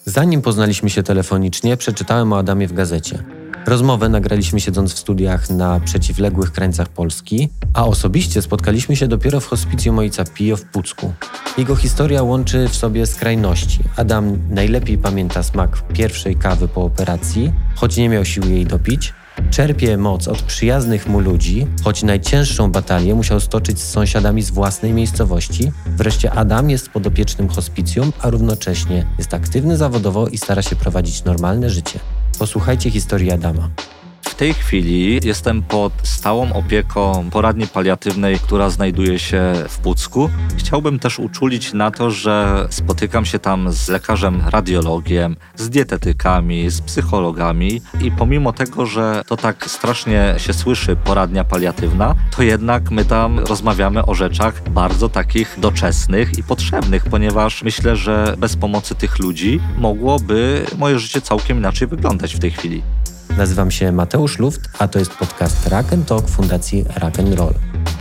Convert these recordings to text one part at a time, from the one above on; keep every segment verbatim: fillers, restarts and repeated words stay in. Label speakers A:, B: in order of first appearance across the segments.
A: Zanim poznaliśmy się telefonicznie, przeczytałem o Adamie w gazecie. Rozmowę nagraliśmy siedząc w studiach na przeciwległych krańcach Polski, a osobiście spotkaliśmy się dopiero w hospicjum ojca Pio w Pucku. Jego historia łączy w sobie skrajności. Adam najlepiej pamięta smak pierwszej kawy po operacji, choć nie miał siły jej dopić. Czerpie moc od przyjaznych mu ludzi, choć najcięższą batalię musiał stoczyć z sąsiadami z własnej miejscowości. Wreszcie Adam jest podopiecznym hospicjum, a równocześnie jest aktywny zawodowo i stara się prowadzić normalne życie. Posłuchajcie historii Adama.
B: W tej chwili jestem pod stałą opieką poradni paliatywnej, która znajduje się w Pucku. Chciałbym też uczulić na to, że spotykam się tam z lekarzem radiologiem, z dietetykami, z psychologami i pomimo tego, że to tak strasznie się słyszy poradnia paliatywna, to jednak my tam rozmawiamy o rzeczach bardzo takich doczesnych i potrzebnych, ponieważ myślę, że bez pomocy tych ludzi mogłoby moje życie całkiem inaczej wyglądać w tej chwili.
A: Nazywam się Mateusz Luft, a to jest podcast Rock and Talk Fundacji Rock and Roll.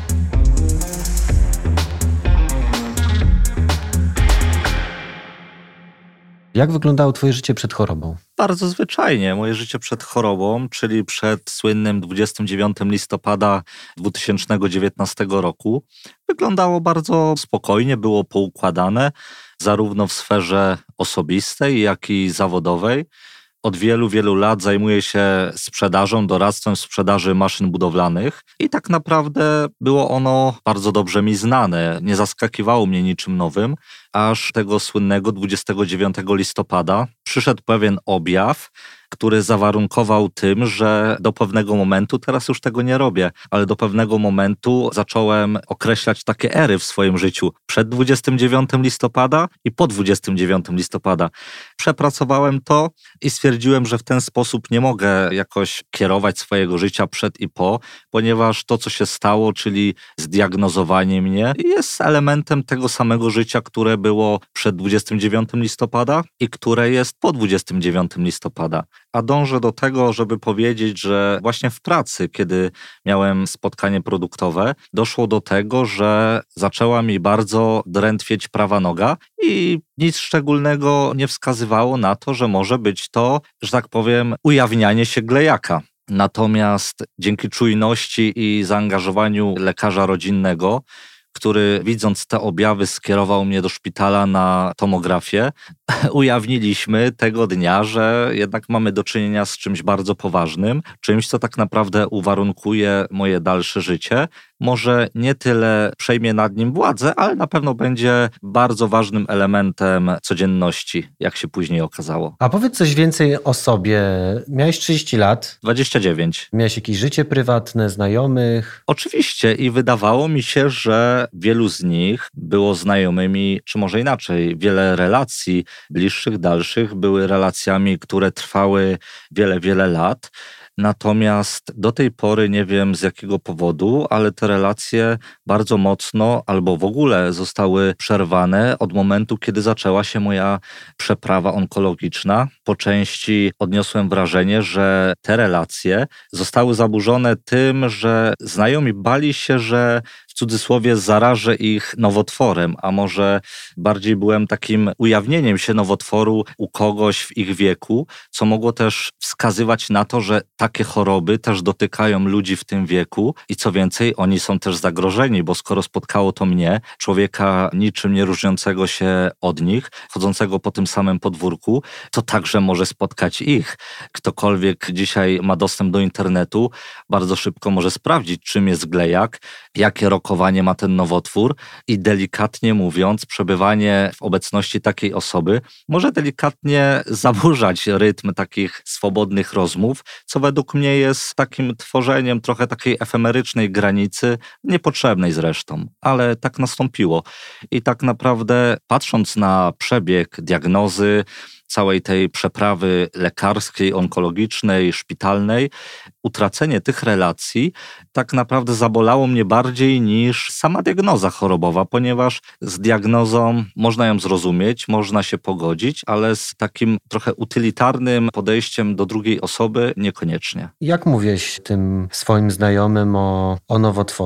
A: Jak wyglądało twoje życie przed chorobą?
B: Bardzo zwyczajnie. Moje życie przed chorobą, czyli przed słynnym dwudziestego dziewiątego listopada dwa tysiące dziewiętnastego roku, wyglądało bardzo spokojnie, było poukładane, zarówno w sferze osobistej, jak i zawodowej. Od wielu, wielu lat zajmuję się sprzedażą, doradztwem w sprzedaży maszyn budowlanych i tak naprawdę było ono bardzo dobrze mi znane. Nie zaskakiwało mnie niczym nowym, aż tego słynnego dwudziestego dziewiątego listopada przyszedł pewien objaw, który zawarunkował tym, że do pewnego momentu, teraz już tego nie robię, ale do pewnego momentu zacząłem określać takie ery w swoim życiu. Przed dwudziestego dziewiątego listopada i po dwudziestego dziewiątego listopada. Przepracowałem to i stwierdziłem, że w ten sposób nie mogę jakoś kierować swojego życia przed i po, ponieważ to, co się stało, czyli zdiagnozowanie mnie, jest elementem tego samego życia, które było przed dwudziestego dziewiątego listopada i które jest po dwudziestego dziewiątego listopada. A dążę do tego, żeby powiedzieć, że właśnie w pracy, kiedy miałem spotkanie produktowe, doszło do tego, że zaczęła mi bardzo drętwieć prawa noga i nic szczególnego nie wskazywało na to, że może być to, że tak powiem, ujawnianie się glejaka. Natomiast dzięki czujności i zaangażowaniu lekarza rodzinnego, który widząc te objawy skierował mnie do szpitala na tomografię, ujawniliśmy tego dnia, że jednak mamy do czynienia z czymś bardzo poważnym, czymś, co tak naprawdę uwarunkuje moje dalsze życie. Może nie tyle przejmie nad nim władzę, ale na pewno będzie bardzo ważnym elementem codzienności, jak się później okazało.
A: A powiedz coś więcej o sobie. Miałeś trzydzieści lat.
B: dwadzieścia dziewięć.
A: Miałeś jakieś życie prywatne, znajomych?
B: Oczywiście i wydawało mi się, że wielu z nich było znajomymi, czy może inaczej, wiele relacji bliższych, dalszych były relacjami, które trwały wiele, wiele lat. Natomiast do tej pory nie wiem z jakiego powodu, ale te relacje bardzo mocno albo w ogóle zostały przerwane od momentu, kiedy zaczęła się moja przeprawa onkologiczna. Po części odniosłem wrażenie, że te relacje zostały zaburzone tym, że znajomi bali się, że w cudzysłowie zarażę ich nowotworem, a może bardziej byłem takim ujawnieniem się nowotworu u kogoś w ich wieku, co mogło też wskazywać na to, że takie choroby też dotykają ludzi w tym wieku i co więcej, oni są też zagrożeni, bo skoro spotkało to mnie, człowieka niczym nie różniącego się od nich, chodzącego po tym samym podwórku, to także może spotkać ich. Ktokolwiek dzisiaj ma dostęp do internetu, bardzo szybko może sprawdzić, czym jest glejak, jakie rokowanie ma ten nowotwór i delikatnie mówiąc, przebywanie w obecności takiej osoby może delikatnie zaburzać rytm takich swobodnych rozmów, co według mnie jest takim tworzeniem trochę takiej efemerycznej granicy, niepotrzebnej zresztą, ale tak nastąpiło. I tak naprawdę patrząc na przebieg diagnozy, całej tej przeprawy lekarskiej, onkologicznej, szpitalnej, utracenie tych relacji tak naprawdę zabolało mnie bardziej niż sama diagnoza chorobowa, ponieważ z diagnozą można ją zrozumieć, można się pogodzić, ale z takim trochę utylitarnym podejściem do drugiej osoby niekoniecznie.
A: Jak mówiłeś tym swoim znajomym o, o nowotworze?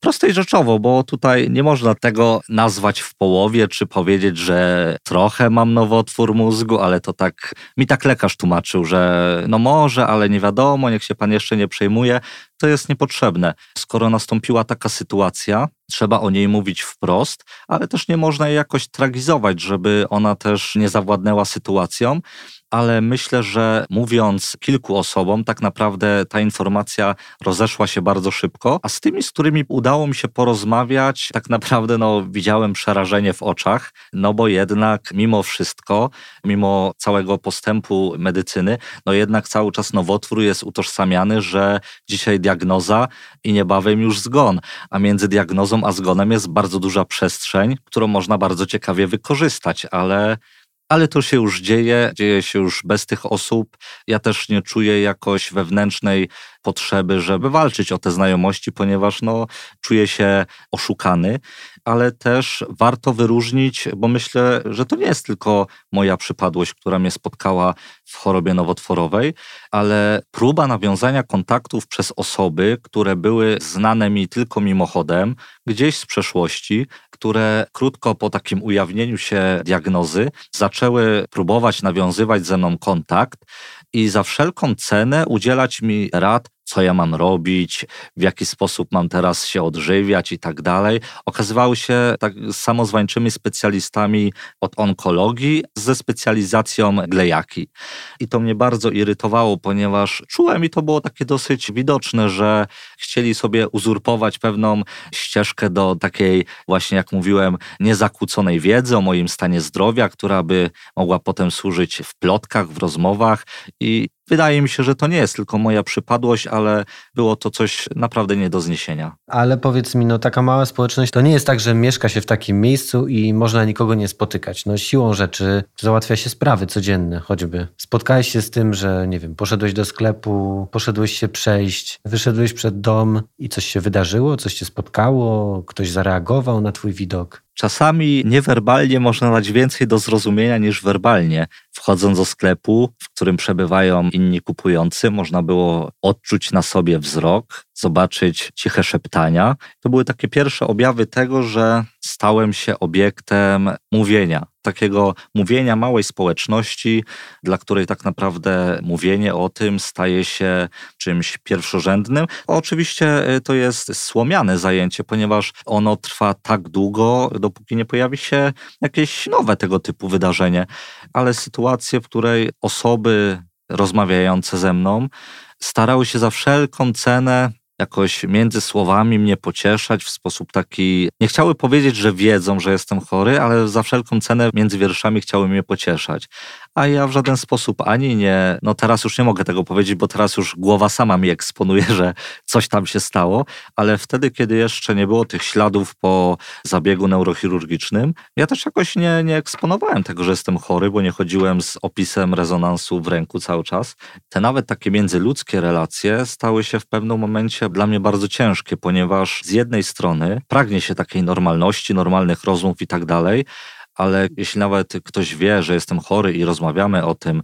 B: Prosto i rzeczowo, bo tutaj nie można tego nazwać w połowie, czy powiedzieć, że trochę mam nowotwór mózgu, ale to tak, mi tak lekarz tłumaczył, że no może, ale nie wiadomo, niech się pan jeszcze nie przejmuje. To jest niepotrzebne. Skoro nastąpiła taka sytuacja, trzeba o niej mówić wprost, ale też nie można jej jakoś tragizować, żeby ona też nie zawładnęła sytuacją. Ale myślę, że mówiąc kilku osobom, tak naprawdę ta informacja rozeszła się bardzo szybko, a z tymi, z którymi udało mi się porozmawiać, tak naprawdę no, widziałem przerażenie w oczach, no bo jednak mimo wszystko, mimo całego postępu medycyny, no jednak cały czas nowotwór jest utożsamiany, że dzisiaj diagnoza i niebawem już zgon, a między diagnozą a zgonem jest bardzo duża przestrzeń, którą można bardzo ciekawie wykorzystać, ale Ale to się już dzieje, dzieje się już bez tych osób. Ja też nie czuję jakoś wewnętrznej potrzeby, żeby walczyć o te znajomości, ponieważ no, czuję się oszukany, ale też warto wyróżnić, bo myślę, że to nie jest tylko moja przypadłość, która mnie spotkała w chorobie nowotworowej, ale próba nawiązania kontaktów przez osoby, które były znane mi tylko mimochodem, gdzieś z przeszłości, które krótko po takim ujawnieniu się diagnozy zaczęły próbować nawiązywać ze mną kontakt i za wszelką cenę udzielać mi rad, co ja mam robić, w jaki sposób mam teraz się odżywiać i tak dalej. Okazywały się tak samozwańczymi specjalistami od onkologii ze specjalizacją glejaki. I to mnie bardzo irytowało, ponieważ czułem i to było takie dosyć widoczne, że chcieli sobie uzurpować pewną ścieżkę do takiej właśnie, jak mówiłem, niezakłóconej wiedzy o moim stanie zdrowia, która by mogła potem służyć w plotkach, w rozmowach i wydaje mi się, że to nie jest tylko moja przypadłość, ale było to coś naprawdę nie do zniesienia.
A: Ale powiedz mi, no taka mała społeczność, to nie jest tak, że mieszka się w takim miejscu i można nikogo nie spotykać. No siłą rzeczy załatwia się sprawy codzienne choćby. Spotkałeś się z tym, że nie wiem, poszedłeś do sklepu, poszedłeś się przejść, wyszedłeś przed dom i coś się wydarzyło, coś cię spotkało, ktoś zareagował na twój widok?
B: Czasami niewerbalnie można dać więcej do zrozumienia niż werbalnie. Wchodząc do sklepu, w którym przebywają inni kupujący, można było odczuć na sobie wzrok, zobaczyć ciche szeptania. To były takie pierwsze objawy tego, że stałem się obiektem mówienia. Takiego mówienia małej społeczności, dla której tak naprawdę mówienie o tym staje się czymś pierwszorzędnym. Oczywiście to jest słomiane zajęcie, ponieważ ono trwa tak długo, dopóki nie pojawi się jakieś nowe tego typu wydarzenie. Ale sytuacje, w której osoby rozmawiające ze mną starały się za wszelką cenę jakoś między słowami mnie pocieszać w sposób taki... Nie chciały powiedzieć, że wiedzą, że jestem chory, ale za wszelką cenę między wierszami chciały mnie pocieszać. A ja w żaden sposób ani nie... No teraz już nie mogę tego powiedzieć, bo teraz już głowa sama mi eksponuje, że coś tam się stało, ale wtedy, kiedy jeszcze nie było tych śladów po zabiegu neurochirurgicznym, ja też jakoś nie, nie eksponowałem tego, że jestem chory, bo nie chodziłem z opisem rezonansu w ręku cały czas. Te nawet takie międzyludzkie relacje stały się w pewnym momencie dla mnie bardzo ciężkie, ponieważ z jednej strony pragnie się takiej normalności, normalnych rozmów i tak dalej, ale jeśli nawet ktoś wie, że jestem chory i rozmawiamy o tym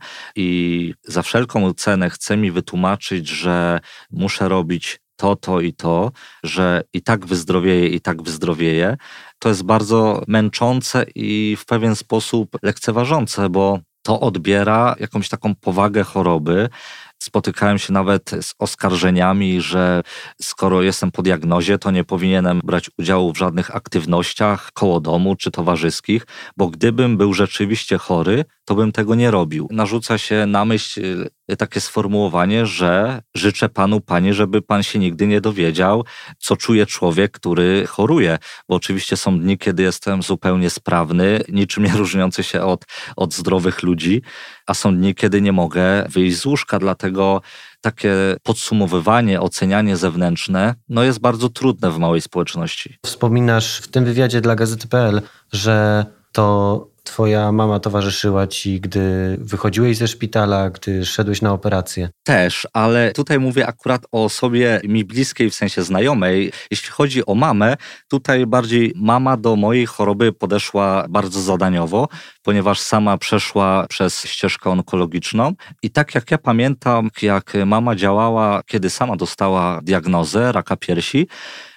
B: i za wszelką cenę chce mi wytłumaczyć, że muszę robić to, to i to, że i tak wyzdrowieję, i tak wyzdrowieję, to jest bardzo męczące i w pewien sposób lekceważące, bo to odbiera jakąś taką powagę choroby. Spotykałem się nawet z oskarżeniami, że skoro jestem po diagnozie, to nie powinienem brać udziału w żadnych aktywnościach koło domu czy towarzyskich, bo gdybym był rzeczywiście chory, to bym tego nie robił. Narzuca się na myśl takie sformułowanie, że życzę panu, panie, żeby pan się nigdy nie dowiedział, co czuje człowiek, który choruje. Bo oczywiście są dni, kiedy jestem zupełnie sprawny, niczym nie różniący się od, od zdrowych ludzi, a są dni, kiedy nie mogę wyjść z łóżka, dlatego takie podsumowywanie, ocenianie zewnętrzne no jest bardzo trudne w małej społeczności.
A: Wspominasz w tym wywiadzie dla Gazety kropka pe el, że to twoja mama towarzyszyła ci, gdy wychodziłeś ze szpitala, gdy szedłeś na operację.
B: Też, ale tutaj mówię akurat o osobie mi bliskiej, w sensie znajomej. Jeśli chodzi o mamę, tutaj bardziej mama do mojej choroby podeszła bardzo zadaniowo, ponieważ sama przeszła przez ścieżkę onkologiczną i tak jak ja pamiętam, jak mama działała, kiedy sama dostała diagnozę raka piersi,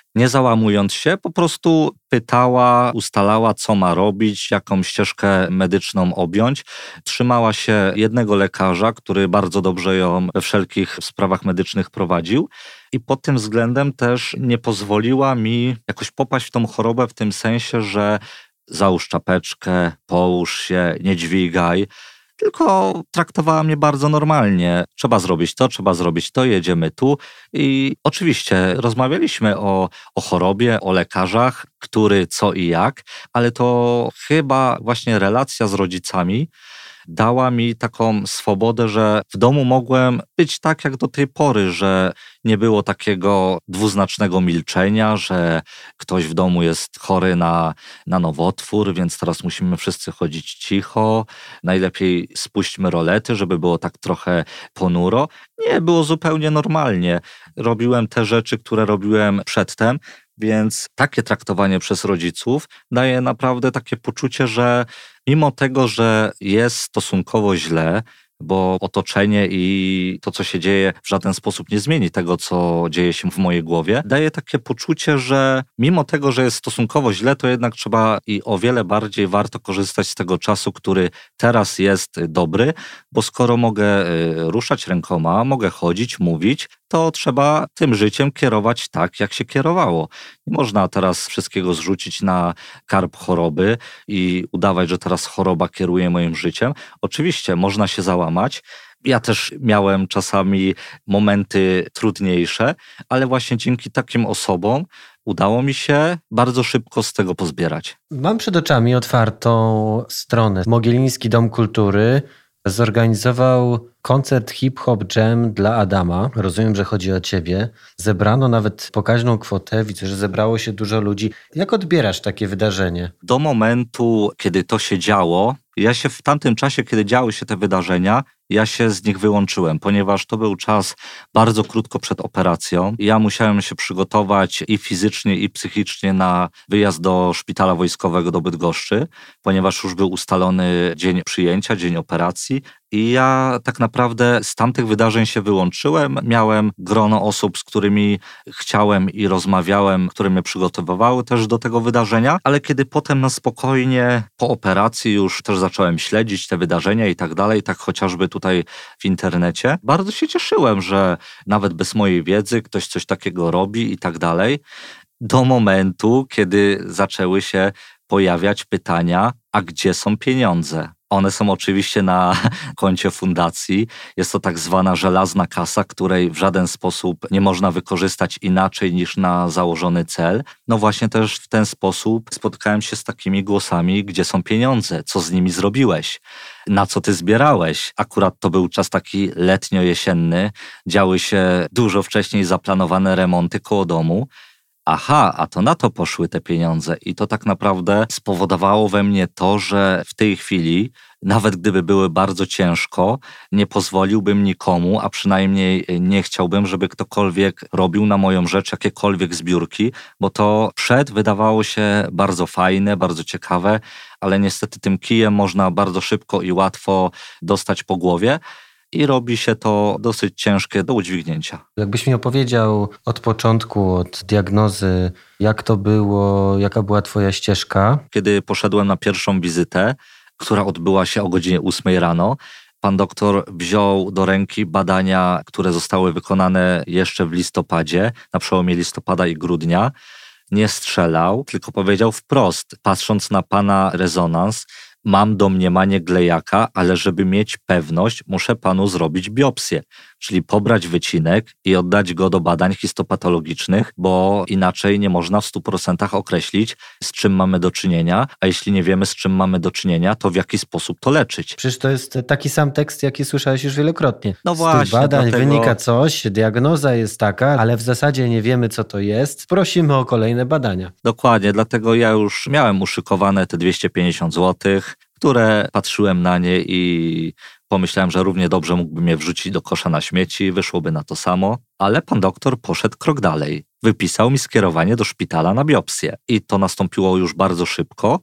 B: nie załamując się, po prostu pytała, ustalała, co ma robić, jaką ścieżkę medyczną objąć. Trzymała się jednego lekarza, który bardzo dobrze ją we wszelkich sprawach medycznych prowadził i pod tym względem też nie pozwoliła mi jakoś popaść w tą chorobę w tym sensie, że załóż czapeczkę, połóż się, nie dźwigaj, tylko traktowała mnie bardzo normalnie. Trzeba zrobić to, trzeba zrobić to, jedziemy tu. I oczywiście rozmawialiśmy o, o chorobie, o lekarzach, który, co i jak, ale to chyba właśnie relacja z rodzicami dała mi taką swobodę, że w domu mogłem być tak jak do tej pory, że nie było takiego dwuznacznego milczenia, że ktoś w domu jest chory na, na nowotwór, więc teraz musimy wszyscy chodzić cicho. Najlepiej spuśćmy rolety, żeby było tak trochę ponuro. Nie, było zupełnie normalnie. Robiłem te rzeczy, które robiłem przedtem, więc takie traktowanie przez rodziców daje naprawdę takie poczucie, że mimo tego, że jest stosunkowo źle, bo otoczenie i to, co się dzieje, w żaden sposób nie zmieni tego, co dzieje się w mojej głowie, daje takie poczucie, że mimo tego, że jest stosunkowo źle, to jednak trzeba i o wiele bardziej warto korzystać z tego czasu, który teraz jest dobry, bo skoro mogę ruszać rękoma, mogę chodzić, mówić, to trzeba tym życiem kierować tak, jak się kierowało. Nie można teraz wszystkiego zrzucić na karb choroby i udawać, że teraz choroba kieruje moim życiem. Oczywiście można się załamać. Ja też miałem czasami momenty trudniejsze, ale właśnie dzięki takim osobom udało mi się bardzo szybko z tego pozbierać.
A: Mam przed oczami otwartą stronę. Mogieliński Dom Kultury zorganizował koncert hip-hop jam dla Adama. Rozumiem, że chodzi o ciebie. Zebrano nawet pokaźną kwotę. Widzę, że zebrało się dużo ludzi. Jak odbierasz takie wydarzenie?
B: Do momentu, kiedy to się działo, ja się w tamtym czasie, kiedy działy się te wydarzenia, ja się z nich wyłączyłem, ponieważ to był czas bardzo krótko przed operacją. Ja musiałem się przygotować i fizycznie, i psychicznie na wyjazd do szpitala wojskowego do Bydgoszczy, ponieważ już był ustalony dzień przyjęcia, dzień operacji. I ja tak naprawdę z tamtych wydarzeń się wyłączyłem. Miałem grono osób, z którymi chciałem i rozmawiałem, które mnie przygotowywały też do tego wydarzenia, ale kiedy potem na spokojnie po operacji już też zacząłem śledzić te wydarzenia i tak dalej, tak chociażby tutaj w internecie, bardzo się cieszyłem, że nawet bez mojej wiedzy ktoś coś takiego robi i tak dalej, do momentu, kiedy zaczęły się pojawiać pytania, a gdzie są pieniądze? One są oczywiście na koncie fundacji. Jest to tak zwana żelazna kasa, której w żaden sposób nie można wykorzystać inaczej niż na założony cel. No właśnie też w ten sposób spotkałem się z takimi głosami, gdzie są pieniądze, co z nimi zrobiłeś, na co ty zbierałeś. Akurat to był czas taki letnio-jesienny, działy się dużo wcześniej zaplanowane remonty koło domu. Aha, a to na to poszły te pieniądze i to tak naprawdę spowodowało we mnie to, że w tej chwili, nawet gdyby były bardzo ciężko, nie pozwoliłbym nikomu, a przynajmniej nie chciałbym, żeby ktokolwiek robił na moją rzecz jakiekolwiek zbiórki, bo to przed wydawało się bardzo fajne, bardzo ciekawe, ale niestety tym kijem można bardzo szybko i łatwo dostać po głowie. I robi się to dosyć ciężkie do udźwignięcia.
A: Jakbyś mi opowiedział od początku, od diagnozy, jak to było, jaka była twoja ścieżka?
B: Kiedy poszedłem na pierwszą wizytę, która odbyła się o godzinie ósmej rano, pan doktor wziął do ręki badania, które zostały wykonane jeszcze w listopadzie, na przełomie listopada i grudnia. Nie strzelał, tylko powiedział wprost, patrząc na pana rezonans, mam domniemanie glejaka, ale żeby mieć pewność, muszę panu zrobić biopsję, czyli pobrać wycinek i oddać go do badań histopatologicznych, bo inaczej nie można w stu procentach określić, z czym mamy do czynienia, a jeśli nie wiemy, z czym mamy do czynienia, to w jaki sposób to leczyć.
A: Przecież to jest taki sam tekst, jaki słyszałeś już wielokrotnie.
B: No
A: z
B: właśnie,
A: tych badań
B: dlatego...
A: wynika coś, diagnoza jest taka, ale w zasadzie nie wiemy, co to jest. Prosimy o kolejne badania.
B: Dokładnie, dlatego ja już miałem uszykowane te dwieście pięćdziesiąt złotych, które patrzyłem na nie i pomyślałem, że równie dobrze mógłbym je wrzucić do kosza na śmieci, wyszłoby na to samo, ale pan doktor poszedł krok dalej. Wypisał mi skierowanie do szpitala na biopsję i to nastąpiło już bardzo szybko.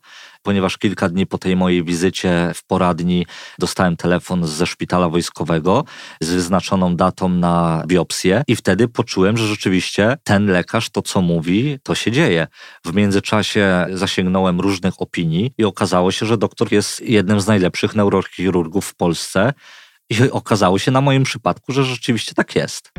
B: ponieważ kilka dni po tej mojej wizycie w poradni dostałem telefon ze szpitala wojskowego z wyznaczoną datą na biopsję i wtedy poczułem, że rzeczywiście ten lekarz to, co mówi, to się dzieje. W międzyczasie zasięgnąłem różnych opinii i okazało się, że doktor jest jednym z najlepszych neurochirurgów w Polsce i okazało się na moim przypadku, że rzeczywiście tak jest.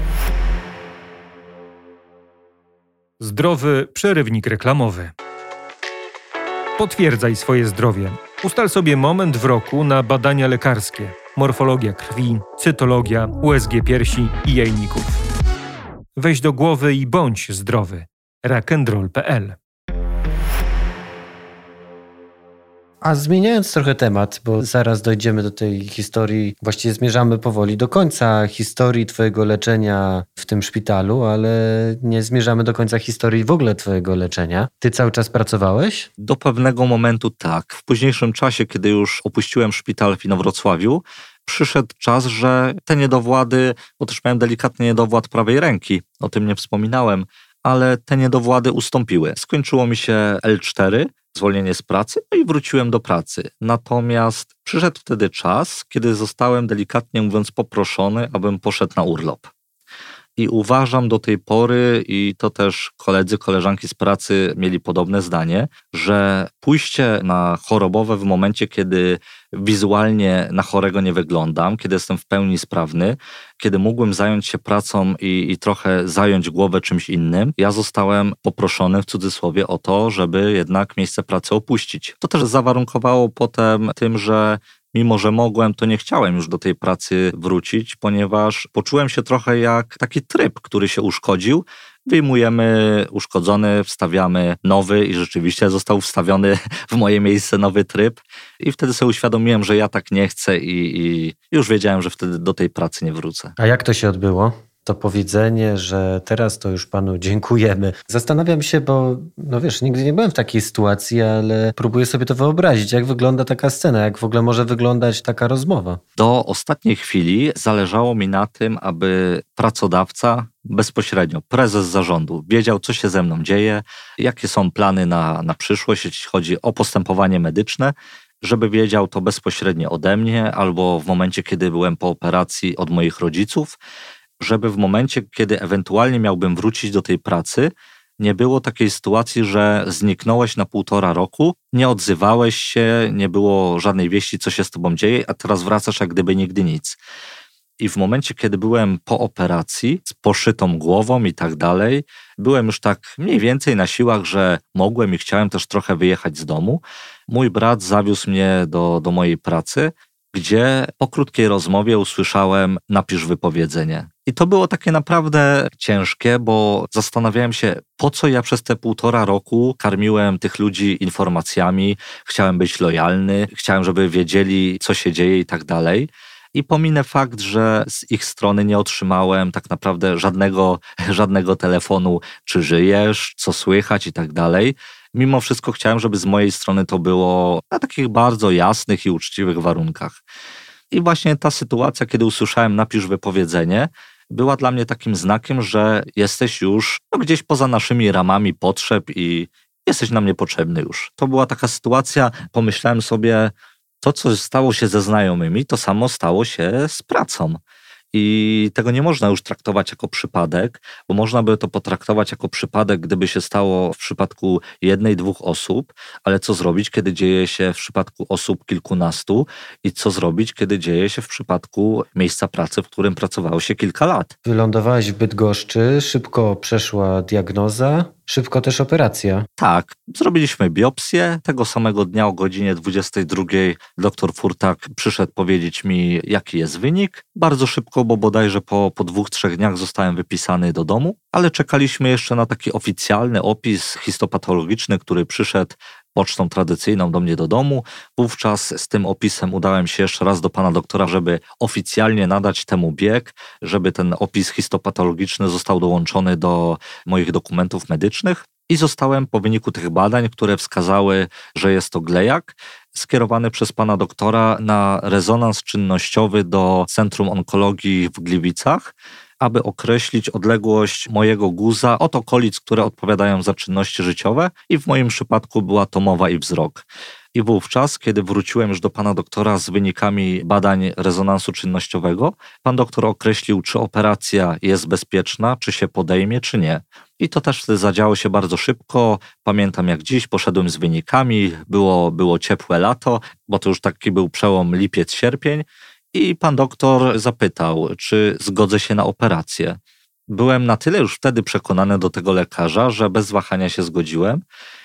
C: Zdrowy przerywnik reklamowy. Potwierdzaj swoje zdrowie. Ustal sobie moment w roku na badania lekarskie. Morfologia krwi, cytologia, U S G piersi i jajników. Weź do głowy i bądź zdrowy. rock'n'roll kropka p l.
A: A zmieniając trochę temat, bo zaraz dojdziemy do tej historii, właściwie zmierzamy powoli do końca historii twojego leczenia w tym szpitalu, ale nie zmierzamy do końca historii w ogóle twojego leczenia. Ty cały czas pracowałeś?
B: Do pewnego momentu tak. W późniejszym czasie, kiedy już opuściłem szpital w Inowrocławiu, przyszedł czas, że te niedowłady, bo też miałem delikatny niedowład prawej ręki, o tym nie wspominałem, ale te niedowłady ustąpiły. Skończyło mi się L cztery, zwolnienie z pracy, no i wróciłem do pracy. Natomiast przyszedł wtedy czas, kiedy zostałem delikatnie mówiąc poproszony, abym poszedł na urlop. I uważam do tej pory, i to też koledzy, koleżanki z pracy mieli podobne zdanie, że pójście na chorobowe w momencie, kiedy wizualnie na chorego nie wyglądam, kiedy jestem w pełni sprawny, kiedy mógłbym zająć się pracą i, i trochę zająć głowę czymś innym, ja zostałem poproszony w cudzysłowie o to, żeby jednak miejsce pracy opuścić. To też zawarunkowało potem tym, że mimo że mogłem, to nie chciałem już do tej pracy wrócić, ponieważ poczułem się trochę jak taki tryb, który się uszkodził. Wyjmujemy uszkodzony, wstawiamy nowy i rzeczywiście został wstawiony w moje miejsce nowy tryb. I wtedy sobie uświadomiłem, że ja tak nie chcę i, i już wiedziałem, że wtedy do tej pracy nie wrócę.
A: A jak to się odbyło? To powiedzenie, że teraz to już panu dziękujemy. Zastanawiam się, bo no wiesz, nigdy nie byłem w takiej sytuacji, ale próbuję sobie to wyobrazić, jak wygląda taka scena, jak w ogóle może wyglądać taka rozmowa.
B: Do ostatniej chwili zależało mi na tym, aby pracodawca, bezpośrednio prezes zarządu, wiedział, co się ze mną dzieje, jakie są plany na, na przyszłość, jeśli chodzi o postępowanie medyczne, żeby wiedział to bezpośrednio ode mnie albo w momencie, kiedy byłem po operacji od moich rodziców, żeby w momencie, kiedy ewentualnie miałbym wrócić do tej pracy, nie było takiej sytuacji, że zniknąłeś na półtora roku, nie odzywałeś się, nie było żadnej wieści, co się z tobą dzieje, a teraz wracasz jak gdyby nigdy nic. I w momencie, kiedy byłem po operacji, z poszytą głową i tak dalej, byłem już tak mniej więcej na siłach, że mogłem i chciałem też trochę wyjechać z domu. Mój brat zawiózł mnie do, do mojej pracy, gdzie po krótkiej rozmowie usłyszałem: napisz wypowiedzenie. I to było takie naprawdę ciężkie, bo zastanawiałem się, po co ja przez te półtora roku karmiłem tych ludzi informacjami, chciałem być lojalny, chciałem, żeby wiedzieli, co się dzieje i tak dalej. I pominę fakt, że z ich strony nie otrzymałem tak naprawdę żadnego, żadnego telefonu, czy żyjesz, co słychać i tak dalej. Mimo wszystko chciałem, żeby z mojej strony to było na takich bardzo jasnych i uczciwych warunkach. I właśnie ta sytuacja, kiedy usłyszałem napisz wypowiedzenie, była dla mnie takim znakiem, że jesteś już no, gdzieś poza naszymi ramami potrzeb i jesteś nam niepotrzebny już. To była taka sytuacja, pomyślałem sobie, to co stało się ze znajomymi, to samo stało się z pracą. I tego nie można już traktować jako przypadek, bo można by to potraktować jako przypadek, gdyby się stało w przypadku jednej, dwóch osób, ale co zrobić, kiedy dzieje się w przypadku osób kilkunastu i co zrobić, kiedy dzieje się w przypadku miejsca pracy, w którym pracowało się kilka lat.
A: Wylądowałeś w Bydgoszczy, szybko przeszła diagnoza, szybko też operacja.
B: Tak, zrobiliśmy biopsję. Tego samego dnia o godzinie dwudziestej drugiej doktor Furtak przyszedł powiedzieć mi, jaki jest wynik. Bardzo szybko, bo bodajże po, po dwóch, trzech dniach zostałem wypisany do domu, ale czekaliśmy jeszcze na taki oficjalny opis histopatologiczny, który przyszedł pocztą tradycyjną do mnie do domu. Wówczas z tym opisem udałem się jeszcze raz do pana doktora, żeby oficjalnie nadać temu bieg, żeby ten opis histopatologiczny został dołączony do moich dokumentów medycznych. I zostałem po wyniku tych badań, które wskazały, że jest to glejak, skierowany przez pana doktora na rezonans czynnościowy do Centrum Onkologii w Gliwicach, aby określić odległość mojego guza od okolic, które odpowiadają za czynności życiowe i w moim przypadku była to mowa i wzrok. I wówczas, kiedy wróciłem już do pana doktora z wynikami badań rezonansu czynnościowego, pan doktor określił, czy operacja jest bezpieczna, czy się podejmie, czy nie. I to też wtedy zadziało się bardzo szybko. Pamiętam jak dziś, poszedłem z wynikami, było, było ciepłe lato, bo to już taki był przełom lipiec-sierpień i pan doktor zapytał, czy zgodzę się na operację. Byłem na tyle już wtedy przekonany do tego lekarza, że bez wahania się zgodziłem.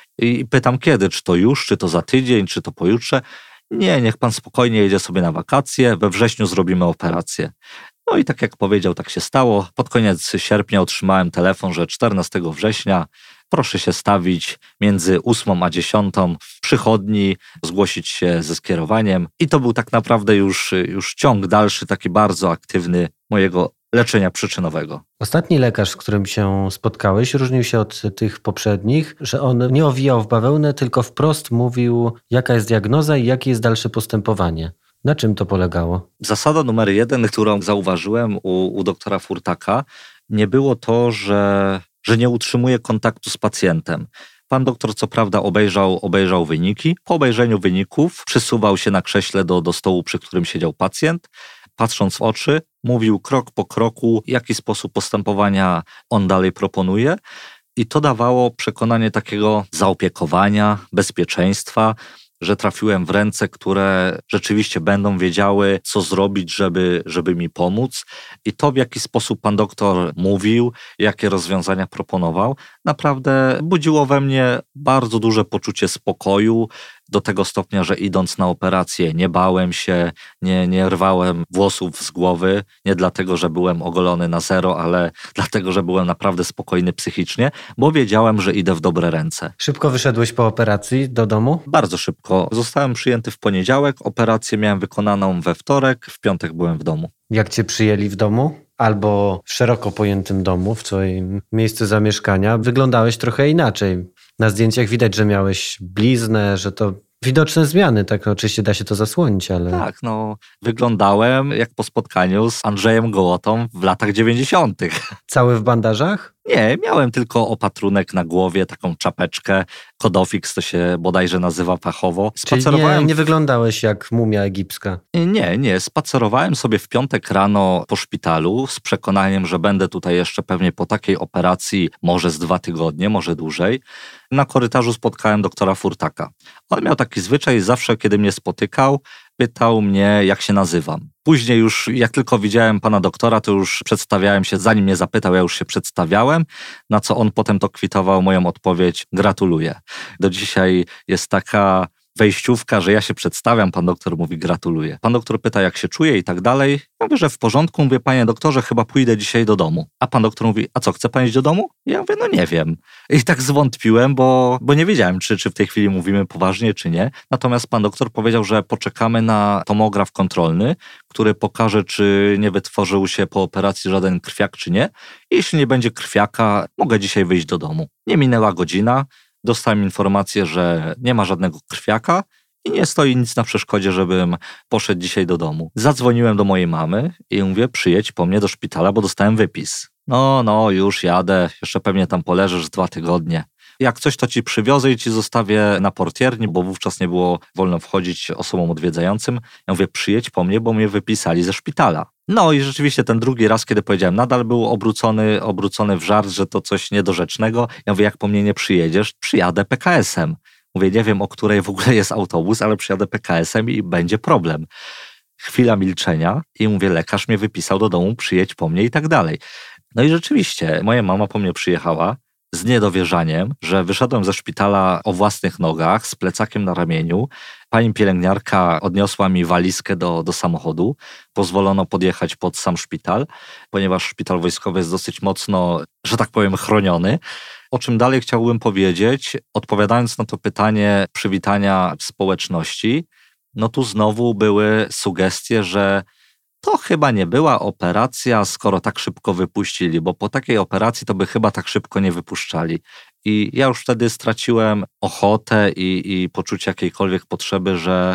B: I pytam kiedy, czy to już, czy to za tydzień, czy to pojutrze. Nie, niech pan spokojnie jedzie sobie na wakacje, we wrześniu zrobimy operację. No i tak jak powiedział, tak się stało. Pod koniec sierpnia otrzymałem telefon, że czternastego września proszę się stawić między ósmą a dziesiątą w przychodni, zgłosić się ze skierowaniem. I to był tak naprawdę już, już ciąg dalszy, taki bardzo aktywny mojego leczenia przyczynowego.
A: Ostatni lekarz, z którym się spotkałeś, różnił się od tych poprzednich, że on nie owijał w bawełnę, tylko wprost mówił, jaka jest diagnoza i jakie jest dalsze postępowanie. Na czym to polegało?
B: Zasada numer jeden, którą zauważyłem u, u doktora Furtaka, nie było to, że, że nie utrzymuje kontaktu z pacjentem. Pan doktor co prawda obejrzał, obejrzał wyniki. Po obejrzeniu wyników przysuwał się na krześle do, do stołu, przy którym siedział pacjent. Patrząc w oczy, mówił krok po kroku, jaki sposób postępowania on dalej proponuje. I to dawało przekonanie takiego zaopiekowania, bezpieczeństwa, że trafiłem w ręce, które rzeczywiście będą wiedziały, co zrobić, żeby, żeby mi pomóc. I to, w jaki sposób pan doktor mówił, jakie rozwiązania proponował, naprawdę budziło we mnie bardzo duże poczucie spokoju, do tego stopnia, że idąc na operację nie bałem się, nie, nie rwałem włosów z głowy, nie dlatego, że byłem ogolony na zero, ale dlatego, że byłem naprawdę spokojny psychicznie, bo wiedziałem, że idę w dobre ręce.
A: Szybko wyszedłeś po operacji do domu?
B: Bardzo szybko. Zostałem przyjęty w poniedziałek, operację miałem wykonaną we wtorek, w piątek byłem w domu.
A: Jak cię przyjęli w domu? Albo w szeroko pojętym domu, w twoim miejscu zamieszkania, wyglądałeś trochę inaczej. Na zdjęciach widać, że miałeś bliznę, że to widoczne zmiany, tak oczywiście da się to zasłonić, ale...
B: Tak, no wyglądałem jak po spotkaniu z Andrzejem Gołotą w latach dziewięćdziesiątych.
A: Cały w bandażach?
B: Nie, miałem tylko opatrunek na głowie, taką czapeczkę, kodofix to się bodajże nazywa fachowo.
A: Spacerowałem... Czyli nie, nie wyglądałeś jak mumia egipska?
B: Nie, nie. Spacerowałem sobie w piątek rano po szpitalu z przekonaniem, że będę tutaj jeszcze pewnie po takiej operacji może z dwa tygodnie, może dłużej. Na korytarzu spotkałem doktora Furtaka. On miał taki zwyczaj, zawsze kiedy mnie spotykał, pytał mnie, jak się nazywam. Później już, jak tylko widziałem pana doktora, to już przedstawiałem się, zanim mnie zapytał, ja już się przedstawiałem, na co on potem to kwitował moją odpowiedź, gratuluję. Do dzisiaj jest taka wejściówka, że ja się przedstawiam, pan doktor mówi gratuluję. Pan doktor pyta, jak się czuję i tak dalej. Ja mówię, że w porządku, mówię, panie doktorze, chyba pójdę dzisiaj do domu. A pan doktor mówi, a co, chce pan iść do domu? Ja mówię, no nie wiem. I tak zwątpiłem, bo, bo nie wiedziałem, czy, czy w tej chwili mówimy poważnie, czy nie. Natomiast pan doktor powiedział, że poczekamy na tomograf kontrolny, który pokaże, czy nie wytworzył się po operacji żaden krwiak, czy nie. I jeśli nie będzie krwiaka, mogę dzisiaj wyjść do domu. Nie minęła godzina. Dostałem informację, że nie ma żadnego krwiaka i nie stoi nic na przeszkodzie, żebym poszedł dzisiaj do domu. Zadzwoniłem do mojej mamy i mówię, przyjedź po mnie do szpitala, bo dostałem wypis. No, no, już jadę, jeszcze pewnie tam poleżysz dwa tygodnie. Jak coś, to ci przywiozę i ci zostawię na portierni, bo wówczas nie było wolno wchodzić osobom odwiedzającym. Ja mówię, przyjedź po mnie, bo mnie wypisali ze szpitala. No i rzeczywiście ten drugi raz, kiedy powiedziałem, nadal był obrócony, obrócony w żart, że to coś niedorzecznego. Ja mówię, jak po mnie nie przyjedziesz, przyjadę P K S-em. Mówię, nie wiem, o której w ogóle jest autobus, ale przyjadę P K S-em i będzie problem. Chwila milczenia i mówię, lekarz mnie wypisał do domu, przyjedź po mnie i tak dalej. No i rzeczywiście, moja mama po mnie przyjechała z niedowierzaniem, że wyszedłem ze szpitala o własnych nogach, z plecakiem na ramieniu. Pani pielęgniarka odniosła mi walizkę do, do samochodu. Pozwolono podjechać pod sam szpital, ponieważ szpital wojskowy jest dosyć mocno, że tak powiem, chroniony. O czym dalej chciałbym powiedzieć, odpowiadając na to pytanie przywitania społeczności, no tu znowu były sugestie, że to chyba nie była operacja, skoro tak szybko wypuścili, bo po takiej operacji to by chyba tak szybko nie wypuszczali. I ja już wtedy straciłem ochotę i, i poczucie jakiejkolwiek potrzeby, że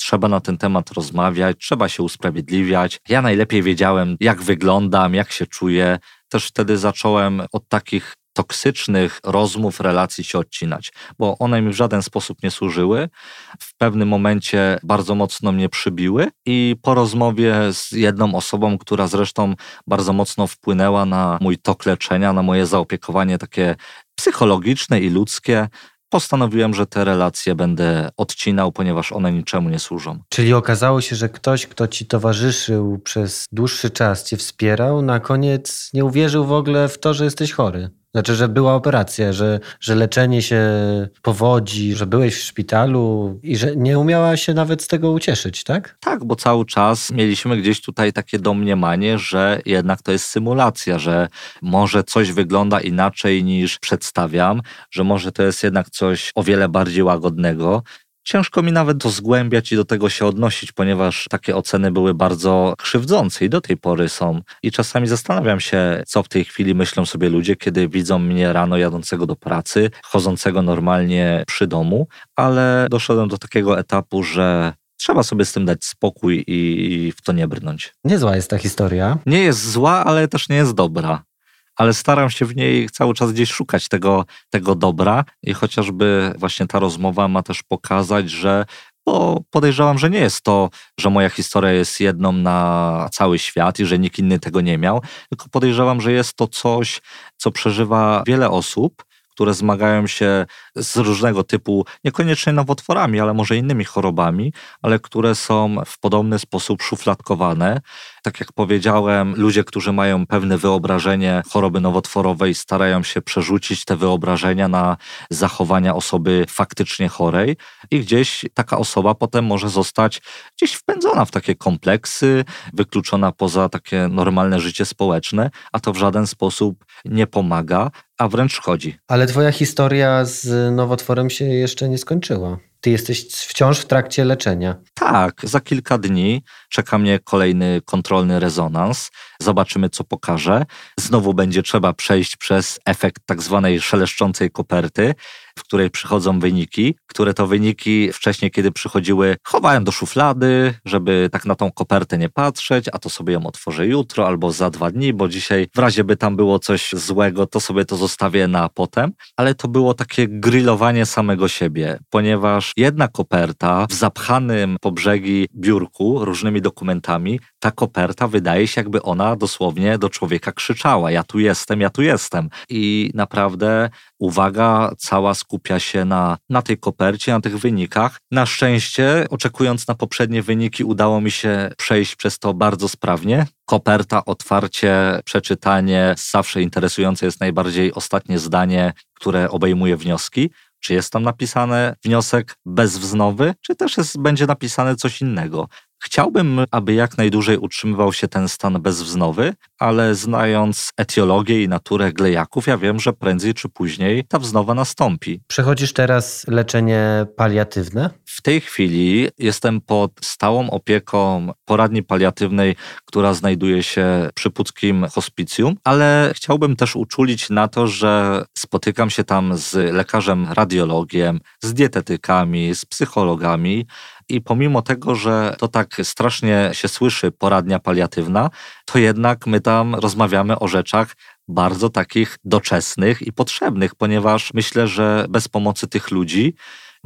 B: trzeba na ten temat rozmawiać, trzeba się usprawiedliwiać. Ja najlepiej wiedziałem, jak wyglądam, jak się czuję. Też wtedy zacząłem od takich toksycznych rozmów, relacji się odcinać, bo one mi w żaden sposób nie służyły. W pewnym momencie bardzo mocno mnie przybiły i po rozmowie z jedną osobą, która zresztą bardzo mocno wpłynęła na mój tok leczenia, na moje zaopiekowanie takie psychologiczne i ludzkie, postanowiłem, że te relacje będę odcinał, ponieważ one niczemu nie służą.
A: Czyli okazało się, że ktoś, kto ci towarzyszył przez dłuższy czas, cię wspierał, na koniec nie uwierzył w ogóle w to, że jesteś chory. Znaczy, że była operacja, że, że leczenie się powodzi, że byłeś w szpitalu i że nie umiała się nawet z tego ucieszyć, tak?
B: Tak, bo cały czas mieliśmy gdzieś tutaj takie domniemanie, że jednak to jest symulacja, że może coś wygląda inaczej niż przedstawiam, że może to jest jednak coś o wiele bardziej łagodnego. Ciężko mi nawet to zgłębiać i do tego się odnosić, ponieważ takie oceny były bardzo krzywdzące i do tej pory są. I czasami zastanawiam się, co w tej chwili myślą sobie ludzie, kiedy widzą mnie rano jadącego do pracy, chodzącego normalnie przy domu, ale doszedłem do takiego etapu, że trzeba sobie z tym dać spokój i w to nie brnąć.
A: Niezła jest ta historia.
B: Nie jest zła, ale też nie jest dobra. Ale staram się w niej cały czas gdzieś szukać tego, tego dobra i chociażby właśnie ta rozmowa ma też pokazać, że bo podejrzewam, że nie jest to, że moja historia jest jedną na cały świat i że nikt inny tego nie miał, tylko podejrzewam, że jest to coś, co przeżywa wiele osób, które zmagają się z różnego typu, niekoniecznie nowotworami, ale może innymi chorobami, ale które są w podobny sposób szufladkowane. Tak jak powiedziałem, ludzie, którzy mają pewne wyobrażenie choroby nowotworowej, starają się przerzucić te wyobrażenia na zachowania osoby faktycznie chorej i gdzieś taka osoba potem może zostać gdzieś wpędzona w takie kompleksy, wykluczona poza takie normalne życie społeczne, a to w żaden sposób nie pomaga, a wręcz szkodzi.
A: Ale twoja historia z nowotworem się jeszcze nie skończyła. Ty jesteś wciąż w trakcie leczenia.
B: Tak, za kilka dni czeka mnie kolejny kontrolny rezonans. Zobaczymy, co pokaże. Znowu będzie trzeba przejść przez efekt tak zwanej szeleszczącej koperty, w której przychodzą wyniki, które to wyniki wcześniej, kiedy przychodziły, chowałem do szuflady, żeby tak na tą kopertę nie patrzeć, a to sobie ją otworzę jutro albo za dwa dni, bo dzisiaj w razie by tam było coś złego, to sobie to zostawię na potem. Ale to było takie grillowanie samego siebie, ponieważ jedna koperta w zapchanym po brzegi biurku różnymi dokumentami, ta koperta wydaje się, jakby ona dosłownie do człowieka krzyczała: ja tu jestem, ja tu jestem. I naprawdę uwaga cała skupia się na, na tej kopercie, na tych wynikach. Na szczęście, oczekując na poprzednie wyniki, udało mi się przejść przez to bardzo sprawnie. Koperta, otwarcie, przeczytanie. Zawsze interesujące jest najbardziej ostatnie zdanie, które obejmuje wnioski. Czy jest tam napisane wniosek bezwznowy, czy też jest, będzie napisane coś innego. Chciałbym, aby jak najdłużej utrzymywał się ten stan bezwznowy, ale znając etiologię i naturę glejaków, ja wiem, że prędzej czy później ta wznowa nastąpi.
A: Przechodzisz teraz leczenie paliatywne?
B: W tej chwili jestem pod stałą opieką poradni paliatywnej, która znajduje się przy Puckim Hospicjum, ale chciałbym też uczulić na to, że spotykam się tam z lekarzem radiologiem, z dietetykami, z psychologami, i pomimo tego, że to tak strasznie się słyszy poradnia paliatywna, to jednak my tam rozmawiamy o rzeczach bardzo takich doczesnych i potrzebnych, ponieważ myślę, że bez pomocy tych ludzi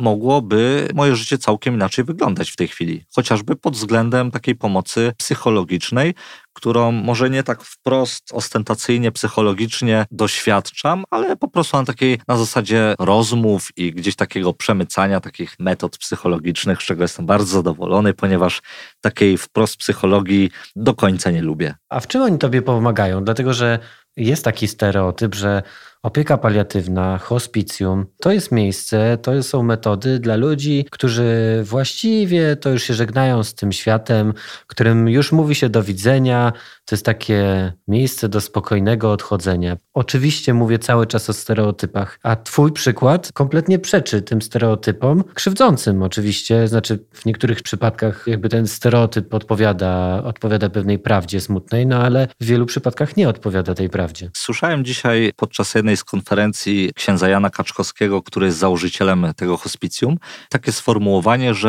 B: mogłoby moje życie całkiem inaczej wyglądać w tej chwili. Chociażby pod względem takiej pomocy psychologicznej, którą może nie tak wprost, ostentacyjnie, psychologicznie doświadczam, ale po prostu na takiej, na zasadzie rozmów i gdzieś takiego przemycania takich metod psychologicznych, z czego jestem bardzo zadowolony, ponieważ takiej wprost psychologii do końca nie lubię.
A: A w czym oni tobie pomagają? Dlatego, że jest taki stereotyp, że opieka paliatywna, hospicjum, to jest miejsce, to są metody dla ludzi, którzy właściwie to już się żegnają z tym światem, którym już mówi się do widzenia. To jest takie miejsce do spokojnego odchodzenia. Oczywiście mówię cały czas o stereotypach, a twój przykład kompletnie przeczy tym stereotypom, krzywdzącym oczywiście, znaczy w niektórych przypadkach jakby ten stereotyp odpowiada, odpowiada pewnej prawdzie smutnej, no ale w wielu przypadkach nie odpowiada tej prawdzie.
B: Słyszałem dzisiaj podczas jednej z konferencji księdza Jana Kaczkowskiego, który jest założycielem tego hospicjum, takie sformułowanie, że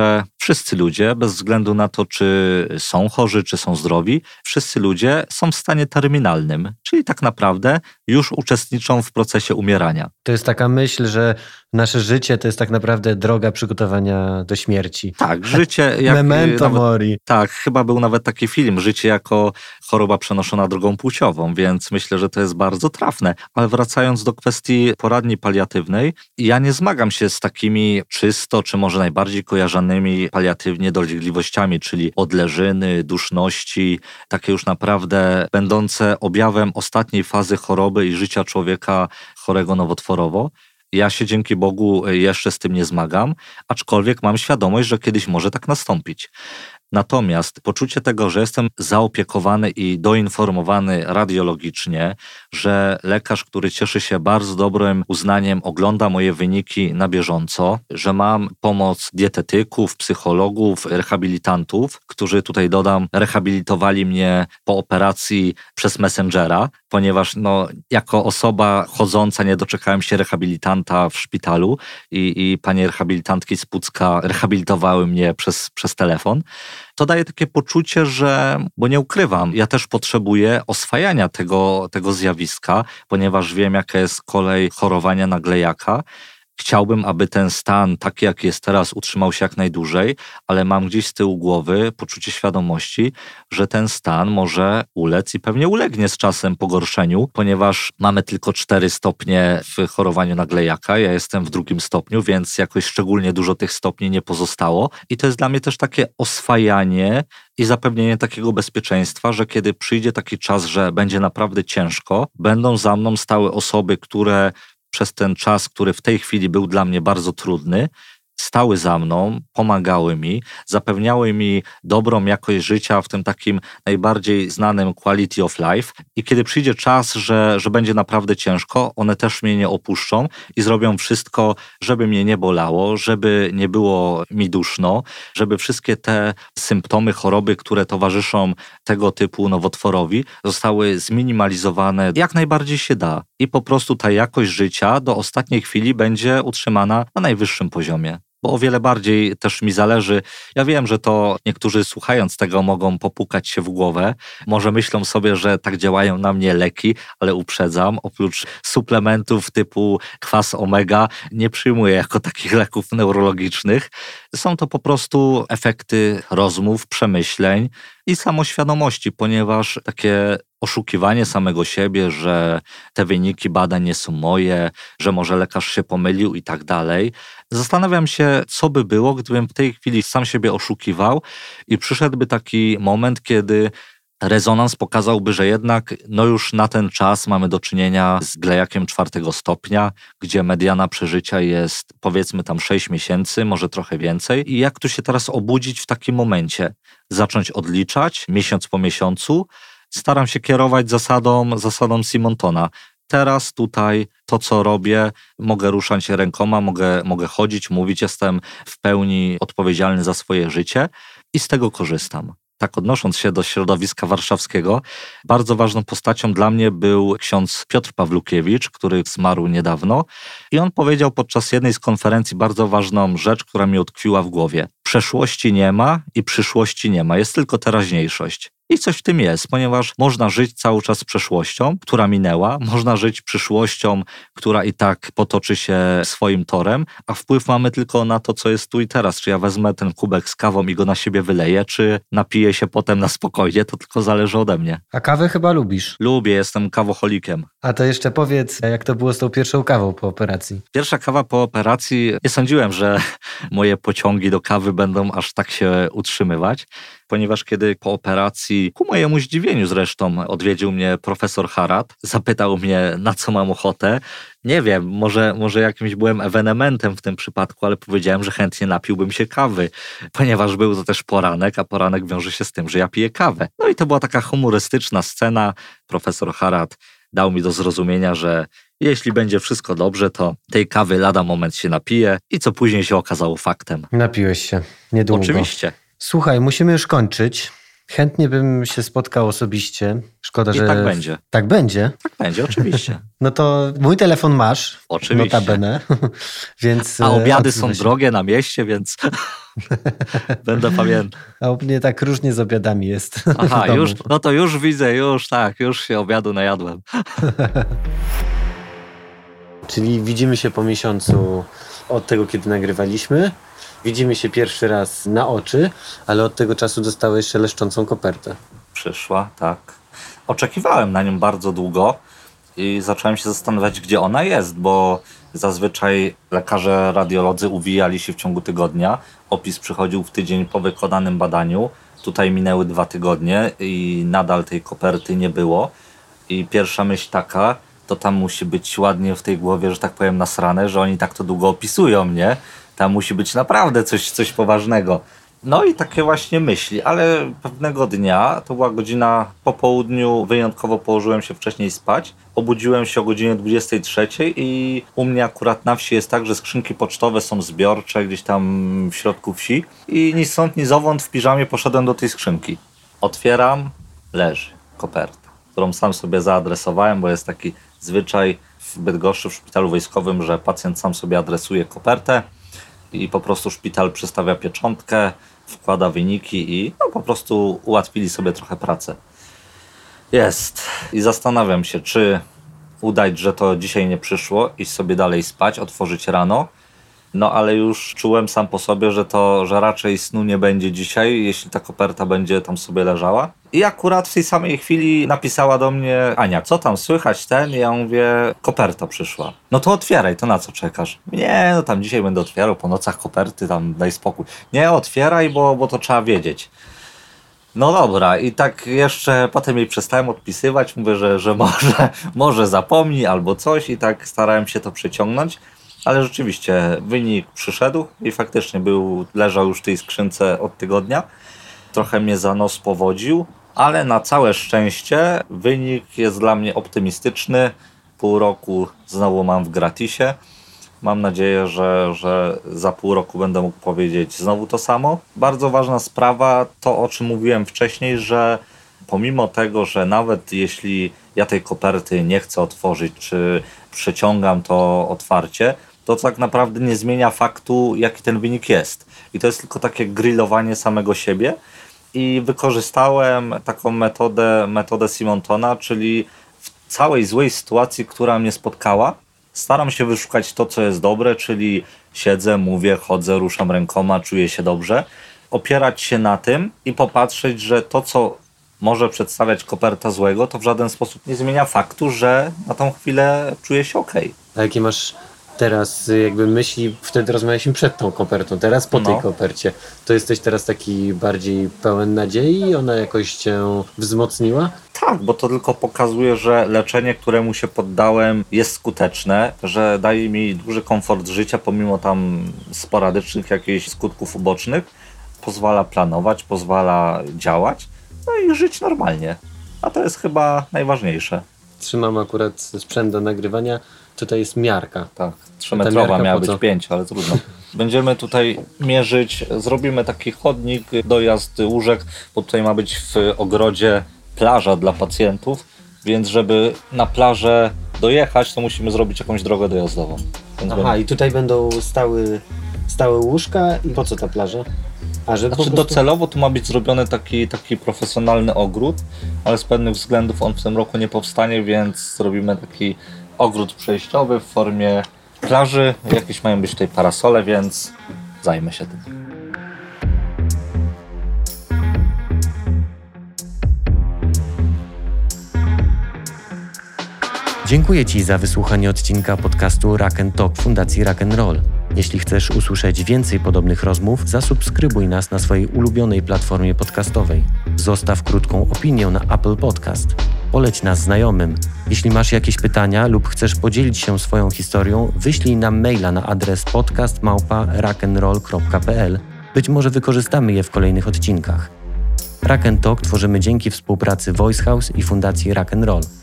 B: Wszyscy ludzie, bez względu na to, czy są chorzy, czy są zdrowi, wszyscy ludzie są w stanie terminalnym, czyli tak naprawdę już uczestniczą w procesie umierania.
A: To jest taka myśl, że nasze życie to jest tak naprawdę droga przygotowania do śmierci.
B: Tak, życie... Jak,
A: Memento
B: nawet,
A: mori.
B: Tak, chyba był nawet taki film, życie jako choroba przenoszona drogą płciową, więc myślę, że to jest bardzo trafne. Ale wracając do kwestii poradni paliatywnej, ja nie zmagam się z takimi czysto, czy może najbardziej kojarzonymi paliatywnie dolegliwościami, czyli odleżyny, duszności, takie już naprawdę będące objawem ostatniej fazy choroby i życia człowieka chorego nowotworowo. Ja się dzięki Bogu jeszcze z tym nie zmagam, aczkolwiek mam świadomość, że kiedyś może tak nastąpić. Natomiast poczucie tego, że jestem zaopiekowany i doinformowany radiologicznie, że lekarz, który cieszy się bardzo dobrym uznaniem, ogląda moje wyniki na bieżąco, że mam pomoc dietetyków, psychologów, rehabilitantów, którzy tutaj dodam, rehabilitowali mnie po operacji przez Messengera, ponieważ no, jako osoba chodząca nie doczekałem się rehabilitanta w szpitalu i, i panie rehabilitantki z Pucka rehabilitowały mnie przez, przez telefon. To daje takie poczucie, że, bo nie ukrywam, ja też potrzebuję oswajania tego, tego zjawiska, ponieważ wiem, jaka jest kolej chorowania na glejaka. Chciałbym, aby ten stan, taki jak jest teraz, utrzymał się jak najdłużej, ale mam gdzieś z tyłu głowy poczucie świadomości, że ten stan może ulec i pewnie ulegnie z czasem pogorszeniu, ponieważ mamy tylko cztery stopnie w chorowaniu na glejaka. Ja jestem w drugim stopniu, więc jakoś szczególnie dużo tych stopni nie pozostało. I to jest dla mnie też takie oswajanie i zapewnienie takiego bezpieczeństwa, że kiedy przyjdzie taki czas, że będzie naprawdę ciężko, będą za mną stały osoby, które przez ten czas, który w tej chwili był dla mnie bardzo trudny, stały za mną, pomagały mi, zapewniały mi dobrą jakość życia w tym takim najbardziej znanym quality of life. I kiedy przyjdzie czas, że, że będzie naprawdę ciężko, one też mnie nie opuszczą i zrobią wszystko, żeby mnie nie bolało, żeby nie było mi duszno, żeby wszystkie te symptomy choroby, które towarzyszą tego typu nowotworowi, zostały zminimalizowane jak najbardziej się da. I po prostu ta jakość życia do ostatniej chwili będzie utrzymana na najwyższym poziomie. Bo o wiele bardziej też mi zależy. Ja wiem, że to niektórzy słuchając tego mogą popukać się w głowę. Może myślą sobie, że tak działają na mnie leki, ale uprzedzam, oprócz suplementów typu kwas omega nie przyjmuję jako takich leków neurologicznych. Są to po prostu efekty rozmów, przemyśleń i samoświadomości, ponieważ takie oszukiwanie samego siebie, że te wyniki badań nie są moje, że może lekarz się pomylił i tak dalej. Zastanawiam się, co by było, gdybym w tej chwili sam siebie oszukiwał i przyszedłby taki moment, kiedy rezonans pokazałby, że jednak no już na ten czas mamy do czynienia z glejakiem czwartego stopnia, gdzie mediana przeżycia jest powiedzmy tam sześć miesięcy, może trochę więcej. I jak tu się teraz obudzić w takim momencie? Zacząć odliczać miesiąc po miesiącu. Staram się kierować zasadą, zasadą Simontona. Teraz tutaj to, co robię, mogę ruszać się rękoma, mogę, mogę chodzić, mówić, jestem w pełni odpowiedzialny za swoje życie i z tego korzystam. Tak odnosząc się do środowiska warszawskiego, bardzo ważną postacią dla mnie był ksiądz Piotr Pawlukiewicz, który zmarł niedawno i on powiedział podczas jednej z konferencji bardzo ważną rzecz, która mi utkwiła w głowie. Przeszłości nie ma i przyszłości nie ma, jest tylko teraźniejszość. I coś w tym jest, ponieważ można żyć cały czas przeszłością, która minęła, można żyć przyszłością, która i tak potoczy się swoim torem, a wpływ mamy tylko na to, co jest tu i teraz. Czy ja wezmę ten kubek z kawą i go na siebie wyleję, czy napiję się potem na spokojnie, to tylko zależy ode mnie.
A: A kawę chyba lubisz?
B: Lubię, jestem kawoholikiem.
A: A to jeszcze powiedz, jak to było z tą pierwszą kawą po operacji?
B: Pierwsza kawa po operacji, nie sądziłem, że moje pociągi do kawy będą aż tak się utrzymywać, ponieważ kiedy po operacji, ku mojemu zdziwieniu zresztą, odwiedził mnie profesor Harat, zapytał mnie, na co mam ochotę. Nie wiem, może, może jakimś byłem ewenementem w tym przypadku, ale powiedziałem, że chętnie napiłbym się kawy, ponieważ był to też poranek, a poranek wiąże się z tym, że ja piję kawę. No i to była taka humorystyczna scena. Profesor Harat dał mi do zrozumienia, że jeśli będzie wszystko dobrze, to tej kawy lada moment się napije i co później się okazało faktem.
A: Napiłeś się niedługo.
B: Oczywiście.
A: Słuchaj, musimy już kończyć. Chętnie bym się spotkał osobiście. Szkoda,
B: I
A: że...
B: tak będzie.
A: Tak będzie?
B: Tak będzie, oczywiście.
A: No to mój telefon masz.
B: Oczywiście.
A: Notabene. Więc,
B: A obiady są
A: się.
B: drogie na mieście, więc będę pamiętał.
A: A u mnie tak różnie z obiadami jest.
B: Aha, już, no to już widzę, już tak, już się obiadu najadłem.
A: Czyli widzimy się po miesiącu od tego, kiedy nagrywaliśmy. Widzimy się pierwszy raz na oczy, ale od tego czasu dostałeś szeleszczącą kopertę.
B: Przyszła, tak. Oczekiwałem na nią bardzo długo i zacząłem się zastanawiać, gdzie ona jest, bo zazwyczaj lekarze radiolodzy uwijali się w ciągu tygodnia. Opis przychodził w tydzień po wykonanym badaniu. Tutaj minęły dwa tygodnie i nadal tej koperty nie było. I pierwsza myśl taka, to tam musi być ładnie w tej głowie, że tak powiem, nasrane, że oni tak to długo opisują, nie? Tam musi być naprawdę coś, coś poważnego. No i takie właśnie myśli, ale pewnego dnia, to była godzina po południu, wyjątkowo położyłem się wcześniej spać. Obudziłem się o godzinie dwudziestej trzeciej i u mnie akurat na wsi jest tak, że skrzynki pocztowe są zbiorcze gdzieś tam w środku wsi i ni stąd, ni zowąd w piżamie poszedłem do tej skrzynki. Otwieram, leży koperta, którą sam sobie zaadresowałem, bo jest taki zwyczaj w Bydgoszczy w szpitalu wojskowym, że pacjent sam sobie adresuje kopertę i po prostu szpital przystawia pieczątkę, wkłada wyniki i no, po prostu ułatwili sobie trochę pracę. Jest. I zastanawiam się, czy udać, że to dzisiaj nie przyszło, iść sobie dalej spać, otworzyć rano. No ale już czułem sam po sobie, że to, że raczej snu nie będzie dzisiaj, jeśli ta koperta będzie tam sobie leżała. I akurat w tej samej chwili napisała do mnie Ania, co tam słychać ten? I ja mówię, koperta przyszła. No to otwieraj, to na co czekasz? Nie, no tam dzisiaj będę otwierał, po nocach koperty, tam daj spokój. Nie, otwieraj, bo, bo to trzeba wiedzieć. No dobra, i tak jeszcze potem jej przestałem odpisywać, mówię, że, że może, może zapomni albo coś i tak starałem się to przeciągnąć. Ale rzeczywiście wynik przyszedł i faktycznie był, leżał już w tej skrzynce od tygodnia. Trochę mnie za nos powodził, ale na całe szczęście wynik jest dla mnie optymistyczny. Pół roku znowu mam w gratisie. Mam nadzieję, że, że za pół roku będę mógł powiedzieć znowu to samo. Bardzo ważna sprawa, to o czym mówiłem wcześniej, że pomimo tego, że nawet jeśli ja tej koperty nie chcę otworzyć, czy przeciągam to otwarcie, to tak naprawdę nie zmienia faktu, jaki ten wynik jest. I to jest tylko takie grillowanie samego siebie. I wykorzystałem taką metodę, metodę Simontona, czyli w całej złej sytuacji, która mnie spotkała, staram się wyszukać to, co jest dobre, czyli siedzę, mówię, chodzę, ruszam rękoma, czuję się dobrze. Opierać się na tym i popatrzeć, że to, co może przedstawiać koperta złego, to w żaden sposób nie zmienia faktu, że na tą chwilę czuję się okej.
A: A jakie masz teraz jakby myśli, wtedy rozmawialiśmy przed tą kopertą, teraz po tej
B: No.
A: kopercie, to jesteś teraz taki bardziej pełen nadziei? Ona jakoś cię wzmocniła?
B: Tak, bo to tylko pokazuje, że leczenie, któremu się poddałem, jest skuteczne, że daje mi duży komfort życia, pomimo tam sporadycznych jakichś skutków ubocznych. Pozwala planować, pozwala działać, no i żyć normalnie. A to jest chyba najważniejsze.
A: Trzymam akurat sprzęt do nagrywania, tutaj jest miarka.
B: Tak, trzymetrowa
A: miarka
B: miała
A: po co?
B: być pięć, ale trudno. Będziemy tutaj mierzyć, zrobimy taki chodnik, dojazd łóżek, bo tutaj ma być w ogrodzie plaża dla pacjentów, więc żeby na plażę dojechać, to musimy zrobić jakąś drogę dojazdową. Więc
A: Aha,
B: będę...
A: i tutaj będą stały, stałe łóżka i po co ta plaża? A że
B: Znaczy
A: po prostu...
B: docelowo tu ma być zrobiony taki, taki profesjonalny ogród, ale z pewnych względów on w tym roku nie powstanie, więc zrobimy taki ogród przejściowy w formie plaży. Jakieś mają być tutaj parasole, więc zajmę się tym.
A: Dziękuję Ci za wysłuchanie odcinka podcastu Rock and Talk Fundacji Rock and Roll. Jeśli chcesz usłyszeć więcej podobnych rozmów, zasubskrybuj nas na swojej ulubionej platformie podcastowej. Zostaw krótką opinię na Apple Podcast. Poleć nas znajomym. Jeśli masz jakieś pytania lub chcesz podzielić się swoją historią, wyślij nam maila na adres podcast małpa rockandroll kropka p l. Być może wykorzystamy je w kolejnych odcinkach. Rock and Talk tworzymy dzięki współpracy Voice House i Fundacji Rock and Roll.